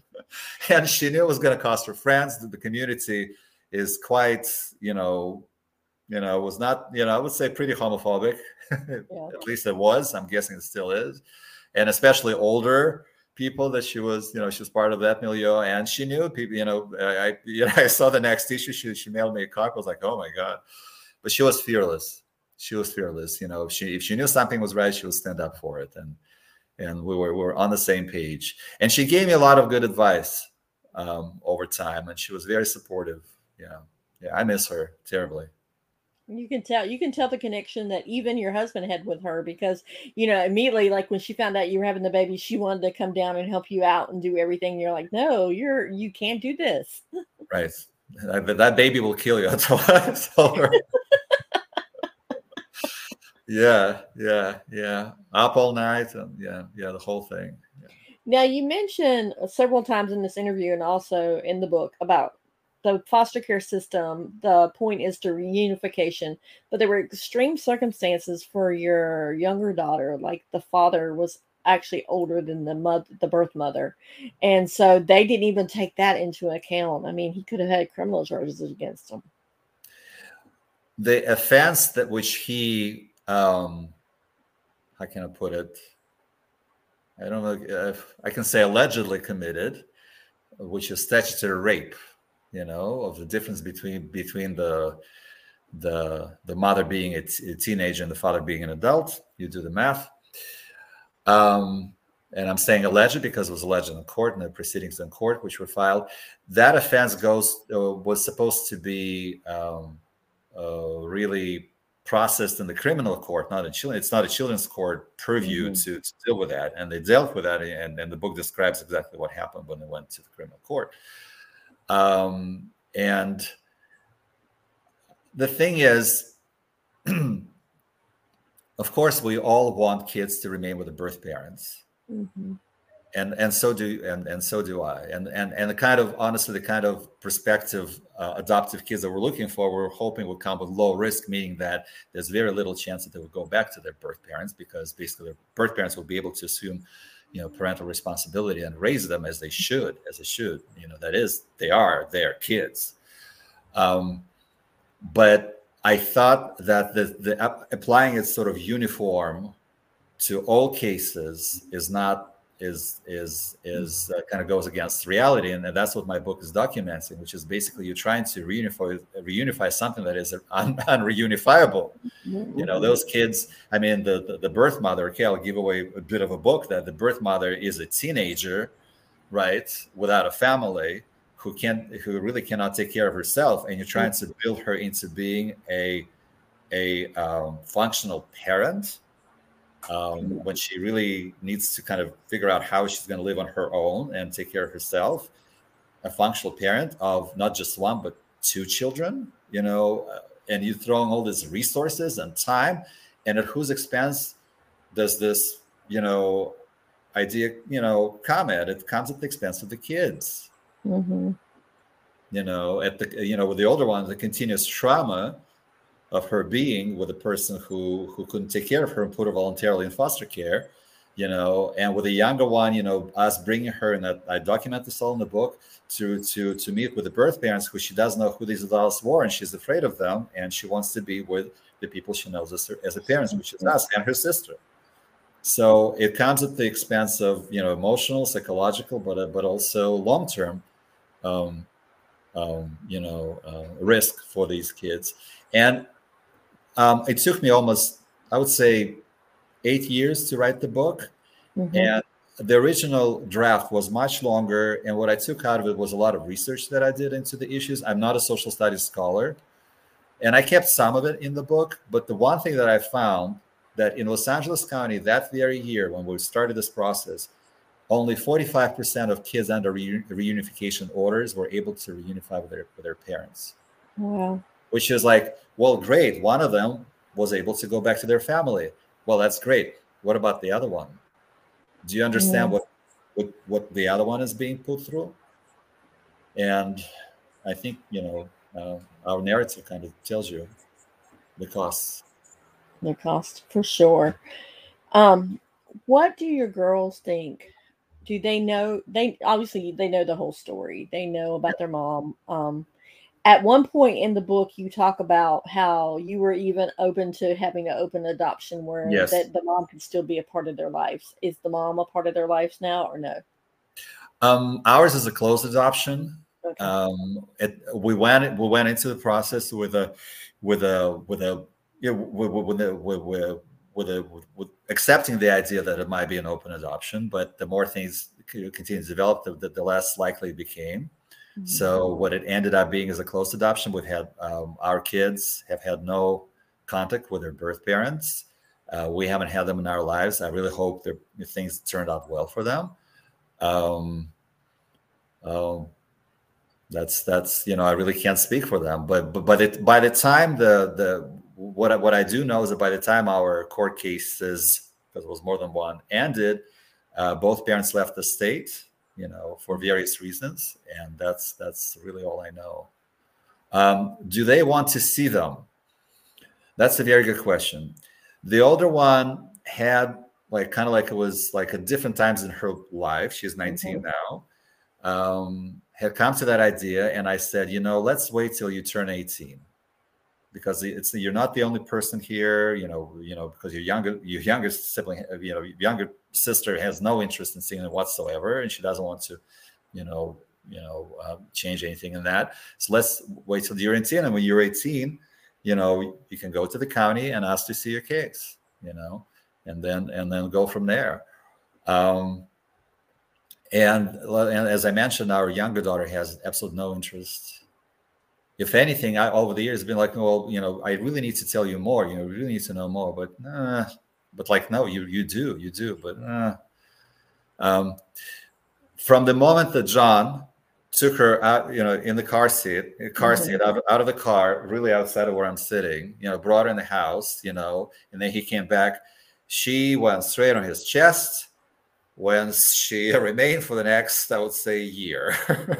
and she knew it was going to cost her friends. The community is quite, you know. You know, it was not, you know, I would say pretty homophobic. Yeah. At least it was. I'm guessing it still is. And especially older people that she was, you know, she was part of that milieu, and she knew people. You know, I, you know, I saw the next issue. She she mailed me a copy. I was like, oh my god, but she was fearless. She was fearless. You know, if she if she knew something was right, she would stand up for it, and and we were we were on the same page. And she gave me a lot of good advice um, over time, and she was very supportive. Yeah, yeah, I miss her terribly.
You can tell you can tell the connection that even your husband had with her, because, you know, immediately, like when she found out you were having the baby, she wanted to come down and help you out and do everything. You're like, no, you're you can't do this.
Right. That, that baby will kill you. I told her. yeah, yeah, yeah. Up all night, and yeah, yeah, the whole thing. Yeah.
Now, you mentioned several times in this interview and also in the book about the foster care system. The point is to reunification, but there were extreme circumstances for your younger daughter. Like the father was actually older than the mother, the birth mother, and so they didn't even take that into account. I mean, he could have had criminal charges against him.
The offense that which he, um, how can I put it? I don't know if I can say allegedly committed, which is statutory rape. You know, of the difference between between the the the mother being a, t- a teenager and the father being an adult. You do the math. Um, and I'm saying alleged because it was alleged in court, in the proceedings in court which were filed. That offense goes uh, was supposed to be um, uh, really processed in the criminal court, not in children. It's not a children's court purview mm-hmm. to, to deal with that, and they dealt with that. And, and the book describes exactly what happened when they went to the criminal court. Um, and the thing is, of course, we all want kids to remain with the birth parents, mm-hmm. and and so do and and so do I. And and and the kind of honestly, the kind of prospective uh, adoptive kids that we're looking for, we're hoping will come with low risk, meaning that there's very little chance that they will go back to their birth parents, because basically their birth parents will be able to assume, you know, parental responsibility and raise them as they should, as they should, you know, that is, they are their kids. Um, but I thought that the, the applying it sort of uniform to all cases is not, is, is, is uh, kind of goes against reality. And that's what my book is documenting, which is basically you're trying to reunify, reunify something that is un, unreunifiable. Mm-hmm. You know, those kids, I mean, the, the, the birth mother, okay, I'll give away a bit of a book that the birth mother is a teenager, right, without a family, who can't, who really cannot take care of herself. And you're trying mm-hmm. to build her into being a, a um, functional parent. Um, when she really needs to kind of figure out how she's going to live on her own and take care of herself, a functional parent of not just one, but two children, you know, and you're throwing all these resources and time, and at whose expense does this, you know, idea, you know, come at? It comes at the expense of the kids, mm-hmm. you know, at the, you know, with the older one, the continuous trauma of her being with a person who who couldn't take care of her and put her voluntarily in foster care, you know, and with a younger one, you know, us bringing her, and I, I document this all in the book, to to to meet with the birth parents, who she doesn't know who these adults were, and she's afraid of them, and she wants to be with the people she knows as her, as a parents, which is us and her sister. So it comes at the expense of, you know, emotional, psychological, but uh, but also long term, um, um, you know, uh, risk for these kids. And Um, it took me almost, I would say, eight years to write the book. Mm-hmm. And the original draft was much longer. And what I took out of it was a lot of research that I did into the issues. I'm not a social studies scholar. And I kept some of it in the book. But the one thing that I found, that in Los Angeles County that very year, when we started this process, only forty-five percent of kids under re- reunification orders were able to reunify with their, with their parents.
Wow. Which
is like, well, great. One of them was able to go back to their family. Well, that's great. What about the other one? Do you understand yeah. what, what what the other one is being put through? And I think, you know, uh, our narrative kind of tells you the costs.
The cost, for sure. Um, what do your girls think? Do they know? They obviously they know the whole story. They know about their mom. Um, at one point in the book, you talk about how you were even open to having an open adoption where
Yes.
that the mom could still be a part of their lives. Is the mom a part of their lives now or no?
Um, ours is a closed adoption.
Okay.
Um, it, we went we went into the process with a with a with a you know, with, with, a, with, with, with, a, with, with accepting the idea that it might be an open adoption, but the more things continue to develop, the, the less likely it became. Mm-hmm. So what it ended up being is a closed adoption. We've had um, our kids have had no contact with their birth parents. Uh, we haven't had them in our lives. I really hope that things turned out well for them. Um, um, that's that's you know I really can't speak for them, but but but it, by the time the the what I, what I do know is that by the time our court cases, because it was more than one, ended, uh, both parents left the state, you know, for various reasons, and that's that's really all I know. Um, do they want to see them? That's a very good question. The older one had like kind of like it was like at different times in her life. She's nineteen mm-hmm. now. Um, had come to that idea, and I said, you know, let's wait till you turn eighteen, because it's you're not the only person here. You know, you know, because your younger your younger sibling, you know, your younger sister has no interest in seeing it whatsoever, and she doesn't want to, you know, you know, uh, change anything in that. So let's wait till you're eighteen, and when you're eighteen, you know, you can go to the county and ask to see your case, you know, and then and then go from there. Um, and, and as I mentioned, our younger daughter has absolutely no interest. If anything, I over the years been like, well, you know, I really need to tell you more. You know, we really need to know more. But, uh, but like, no, you you do, you do. But uh. um, from the moment that John took her out, you know, in the car seat, car mm-hmm. seat out, out of the car, really outside of where I'm sitting, you know, brought her in the house, you know, and then he came back. She went straight on his chest, when she remained for the next, I would say, year.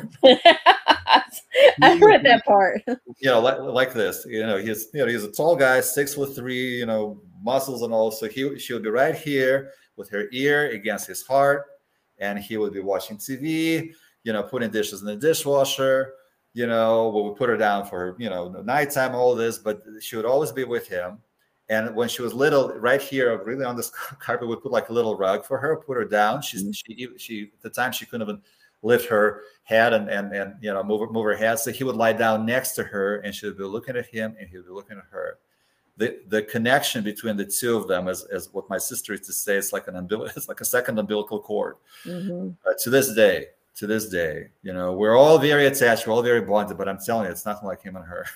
I read that part.
You know, like, like this. You know, he's you know he's a tall guy, six foot three. You know, muscles and all. So he she would be right here with her ear against his heart, and he would be watching T V. You know, putting dishes in the dishwasher. You know, we would put her down for you know nighttime, all this, but she would always be with him. And when she was little, right here, really on this carpet, we put like a little rug for her, put her down. She's, she, she, at the time, she couldn't even lift her head and, and, and you know, move, move her head. So he would lie down next to her, and she would be looking at him, and he would be looking at her. The the connection between the two of them, as, as what my sister used to say, it's like an umbilical, it's like a second umbilical cord. Mm-hmm. Uh, to this day, to this day, you know, we're all very attached, we're all very bonded. But I'm telling you, it's nothing like him and her.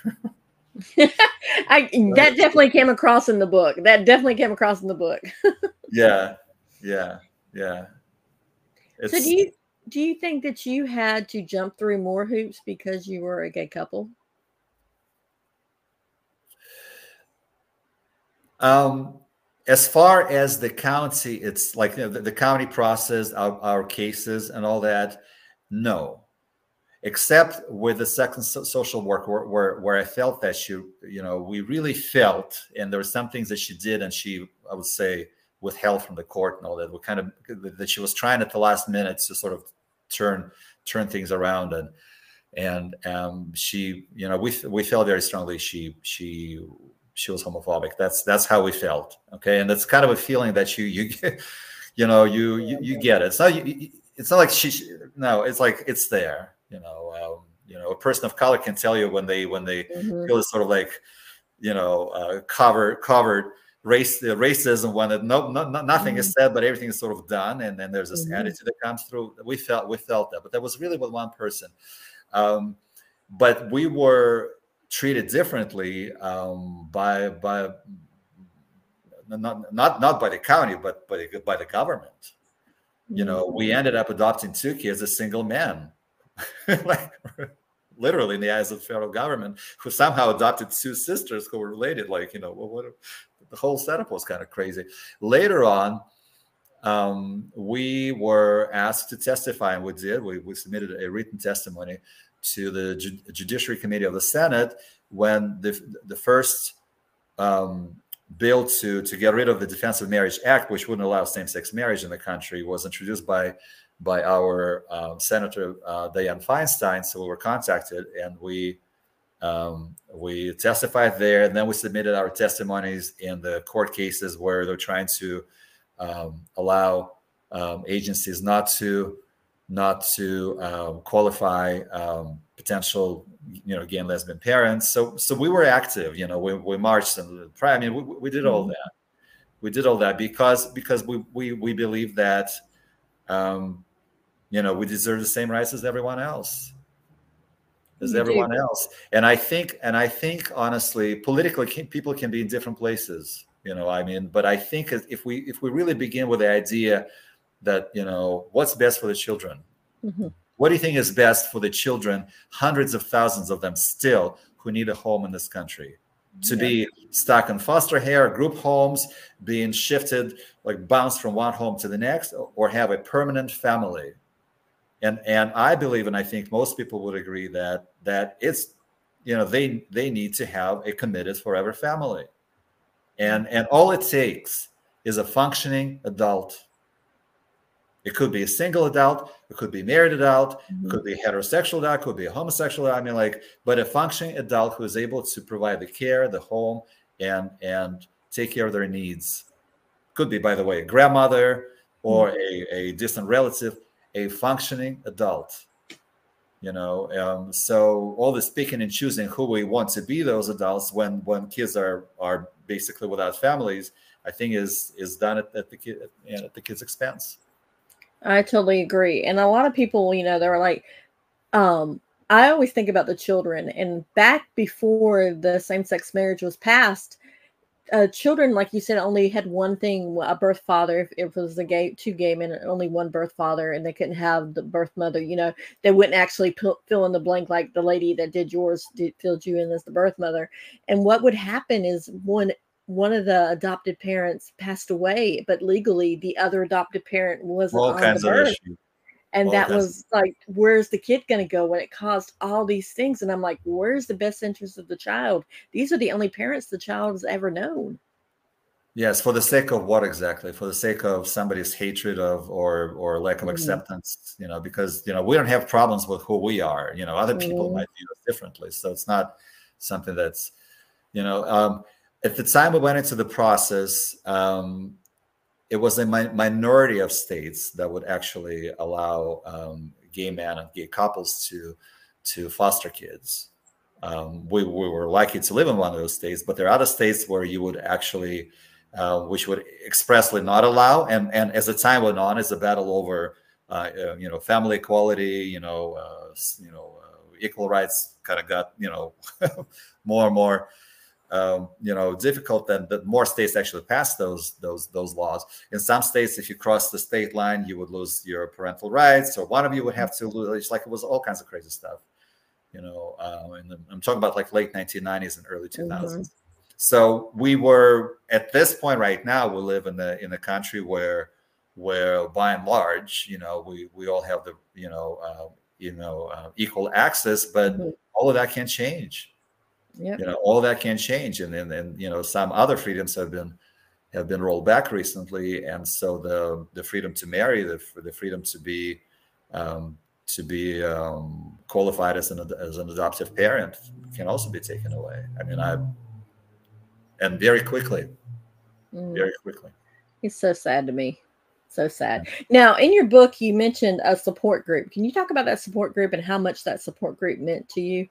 I that definitely came across in the book. That definitely came across in the book.
yeah, yeah, yeah. It's,
so do you do you think that you had to jump through more hoops because you were a gay couple?
Um, as far as the county, it's like you know, the, the county process, our, our cases, and all that. No. Except with the second so social work where, where, where I felt that she, you know, we really felt, and there were some things that she did, and she, I would say, withheld from the court and all that. We kind of, that she was trying at the last minute to sort of turn, turn things around. And, and um, she, you know, we, we felt very strongly she, she, she was homophobic. That's, that's how we felt. Okay. And that's kind of a feeling that you, you, you know, you, you, you get it. It's not, it's not like she, no, it's like, it's there. You know, um, you know, a person of color can tell you when they when they mm-hmm. feel sort of like, you know, uh, covered covered race uh, racism when it, no, no, no nothing mm-hmm. is said, but everything is sort of done, and then there's this mm-hmm. attitude that comes through. We felt we felt that, but that was really with one person. Um, but we were treated differently um, by by not not not by the county, but by the, by the government. Mm-hmm. You know, we ended up adopting two kids as single men. Like literally in the eyes of the federal government, who somehow adopted two sisters who were related. Like, you know, what, what the whole setup was kind of crazy. Later on, um, we were asked to testify, and we did. We, we submitted a written testimony to the Ju Judiciary Committee of the Senate when the the first um, bill to to get rid of the Defense of Marriage Act, which wouldn't allow same-sex marriage in the country, was introduced by by our uh, Senator uh, Dianne Feinstein. So we were contacted, and we Um, we testified there, and then we submitted our testimonies in the court cases where they're trying to um, allow um, agencies not to not to um, qualify um, potential, you know, gay and lesbian parents. So, so we were active. You know, we, we marched and I mean, we, we did all that. We did all that because because we we we believe that, um, you know, we deserve the same rights as everyone else. As
You
everyone
do.
else, and I think, and I think, honestly, politically, can, people can be in different places. You know, I mean, but I think if we if we really begin with the idea that, you know, what's best for the children,
Mm-hmm.
what do you think is best for the children, hundreds of thousands of them still, who need a home in this country, to
Yeah.
be stuck in foster care, group homes, being shifted, like bounced from one home to the next, or have a permanent family? And and I believe, and I think most people would agree that that it's, you know, they they need to have a committed forever family, and and all it takes is a functioning adult. It could be a single adult, it could be a married adult,
Mm-hmm.
it could be a heterosexual adult, it could be a homosexual adult. I mean, like, but a functioning adult who is able to provide the care, the home, and and take care of their needs. Could be, by the way, a grandmother or a, a distant relative. A functioning adult, you know. Um, so all this picking and choosing who we want to be those adults when when kids are are basically without families, I think is is done at, at the kid at the kid's expense.
I totally agree. And a lot of people, you know, they were like, um, I always think about the children. And back before the same-sex marriage was passed, uh, children, like you said, only had one thing, a birth father. If, if it was a gay, two gay men, only one birth father, and they couldn't have the birth mother, you know, they wouldn't actually put, fill in the blank like the lady that did yours did, filled you in as the birth mother. And what would happen is one one of the adopted parents passed away, but legally the other adopted parent wasn't
All
on
kinds
the
of
birth.
issues.
And
All
that
kinds
was like, where's the kid going to go when it caused all these things? And I'm like, where's the best interest of the child? These are the only parents the child has ever known.
Yes, for the sake of what exactly? For the sake of somebody's hatred of or or lack of
Mhm.
acceptance, you know, because, you know, we don't have problems with who we are. You know, other people
Mhm.
might view us differently. So it's not something that's, you know, um, at the time we went into the process, um, it was a mi- minority of states that would actually allow um, gay men and gay couples to to foster kids. Um, we, we were lucky to live in one of those states, but there are other states where you would actually, uh, which would expressly not allow. And and as the time went on, as the battle over, uh, uh, you know, family equality, you know, uh, s- you know, uh, equal rights kind of got, you know, more and more. Um, you know, difficult, then that more states actually passed those those those laws. In some states, if you cross the state line, you would lose your parental rights, or one of you would have to lose. It's like it was all kinds of crazy stuff, you know. Uh, and I'm talking about like late nineteen nineties and early two thousands. Mm-hmm. So we were at this point right now. We live in the in a country where where by and large, you know, we we all have the you know uh, you know uh, equal access, but mm-hmm. all of that can change.
Yep.
You know, all that can change, and then and, and you know, some other freedoms have been have been rolled back recently, and so the the freedom to marry, the the freedom to be um, to be um, qualified as an as an adoptive parent can also be taken away. I mean, I and very quickly, mm. very quickly.
It's so sad to me. So sad. Now, in your book, you mentioned a support group. Can you talk about that support group and how much that support group meant to you?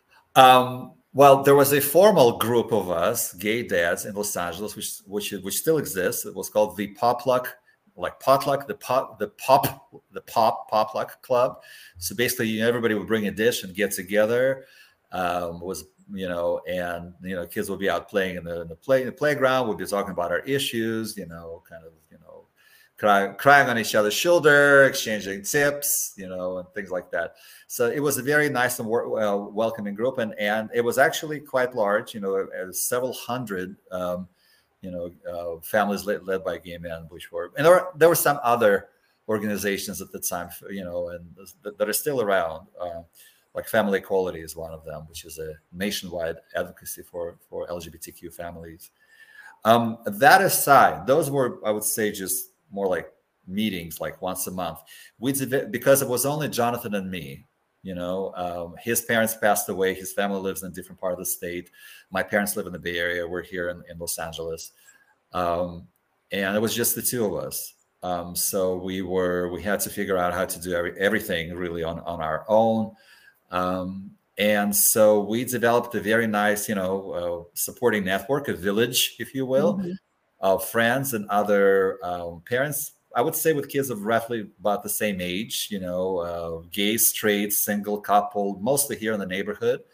Um, Well, there was a formal group of us, gay dads in Los Angeles, which which which still exists. It was called the Popluck, like Potluck, the pop, the pop, the pop Popluck Club. So basically, you know, everybody would bring a dish and get together. Um, was you know, and you know, kids would be out playing in the in the play in the playground. We'd be talking about our issues, you know, kind of you know, crying crying on each other's shoulder, exchanging tips, you know, and things like that. So it was a very nice and uh, welcoming group, and and it was actually quite large. You know, uh, several hundred, um, you know, uh, families led, led by gay men, which were, and there were there were some other organizations at the time, you know, and that, that are still around. Uh, like Family Equality is one of them, which is a nationwide advocacy for for L G B T Q families. Um, that aside, those were, I would say, just more like meetings, like once a month. We did, because it was only Jonathan and me. You know, um, his parents passed away. His family lives in a different part of the state. My parents live in the Bay Area. We're here in, in Los Angeles. Um, and it was just the two of us. Um, so we were, we had to figure out how to do every, everything really on, on our own. Um, and so we developed a very nice, you know, uh, supporting network, a village, if you will, mm-hmm. of friends and other um, parents, I would say with kids of roughly about the same age, you know, uh, gay, straight, single couple, mostly here in the neighborhood.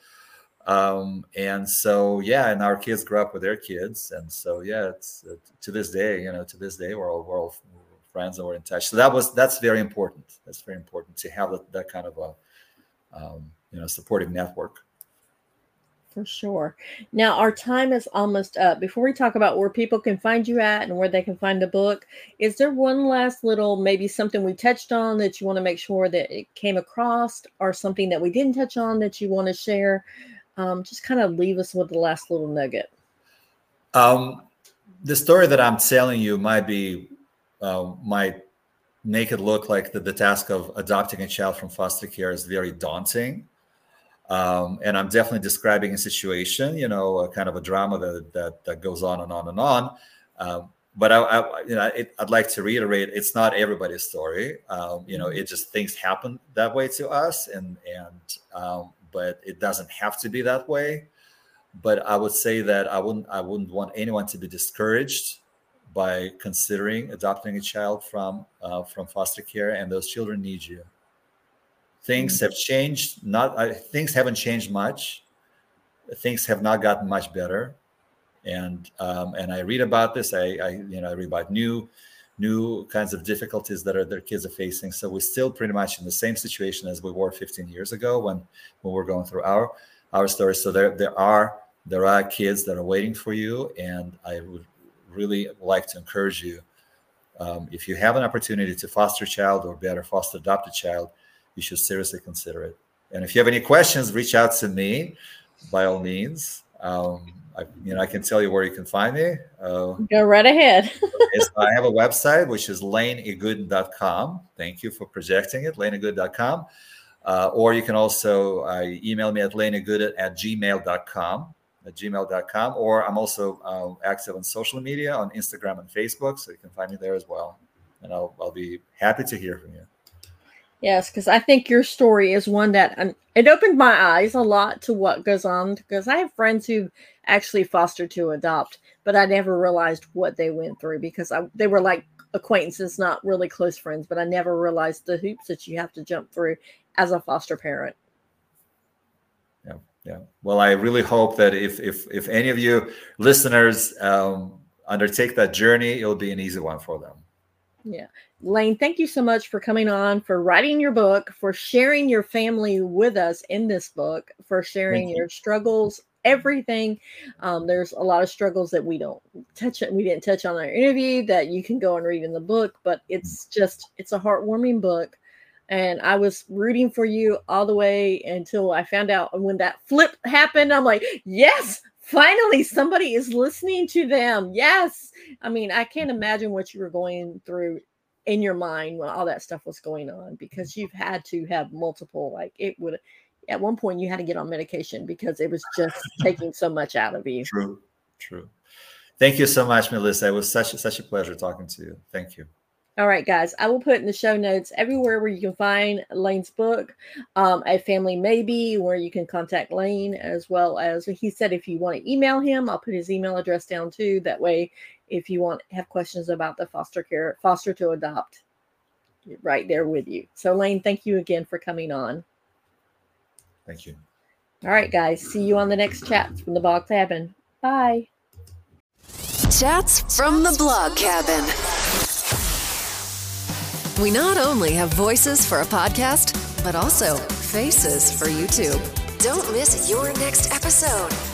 Um, and so, yeah, and our kids grew up with their kids. And so, yeah, it's uh, to this day, you know, to this day, we're all, we're all friends and we're in touch. So that was, that's very important. That's very important to have that, that kind of a, um, you know, supportive network.
For sure. Now, our time is almost up. Before we talk about where people can find you at and where they can find the book, is there one last little, maybe something we touched on that you want to make sure that it came across, or something that we didn't touch on that you want to share? Um, just kind of leave us with the last little nugget.
Um, the story that I'm telling you might be, uh, might make it look like the, the task of adopting a child from foster care is very daunting. Um, and I'm definitely describing a situation, you know, a kind of a drama that that, that goes on and on and on. Um, but I, I, you know, it, I'd like to reiterate, it's not everybody's story. Um, you know, it just, things happen that way to us, and and um, but it doesn't have to be that way. But I would say that I wouldn't I wouldn't want anyone to be discouraged by considering adopting a child from uh, from foster care, and those children need you. Things have changed. Not uh, things haven't changed much. Things have not gotten much better, and um, and I read about this. I, I you know I read about new new kinds of difficulties that are their kids are facing. So we're still pretty much in the same situation as we were fifteen years ago when when we're going through our our story. So there there are there are kids that are waiting for you, and I would really like to encourage you, um, if you have an opportunity to foster a child, or better, foster adopt a child, you should seriously consider it. And if you have any questions, reach out to me by all means. Um, I, you know, I can tell you where you can find me. Uh,
Go right ahead.
I have a website, which is lane igudin dot com. Thank you for projecting it, lane igudin dot com. Uh, or you can also uh, email me at lane igudin at gmail dot com, at gmail dot com. Or I'm also uh, active on social media, on Instagram and Facebook, so you can find me there as well. And I'll, I'll be happy to hear from you.
Yes, because I think your story is one that um, it opened my eyes a lot to what goes on, because I have friends who actually foster to adopt, but I never realized what they went through, because I, they were like acquaintances, not really close friends, but I never realized the hoops that you have to jump through as a foster parent.
Yeah, yeah. Well, I really hope that if if if any of you listeners um, undertake that journey, it'll be an easy one for them.
Yeah. Lane, thank you so much for coming on, for writing your book, for sharing your family with us in this book, for sharing
Thank
your
you.
struggles, everything. Um, there's a lot of struggles that we don't touch it. We didn't touch on our interview that you can go and read in the book, but it's just, it's a heartwarming book. And I was rooting for you all the way until I found out when that flip happened. I'm like, yes, finally somebody is listening to them. Yes. I mean, I can't imagine what you were going through in your mind when all that stuff was going on, because you've had to have multiple, like it would, at one point you had to get on medication because it was just taking so much out of you.
True, true. Thank you so much, Melissa. It was such a, such a pleasure talking to you. Thank you.
All right, guys, I will put in the show notes everywhere where you can find Lane's book, um, A Family Maybe, where you can contact Lane, as well as he said, if you want to email him, I'll put his email address down too. That way, if you want have questions about the foster care, foster to adopt, right there with you. So Lane, thank you again for coming on.
Thank you.
All right, guys, see you on the next Chats from the Blog Cabin. Bye.
Chats from the Blog Cabin. We not only have voices for a podcast, but also faces for YouTube. Don't miss your next episode.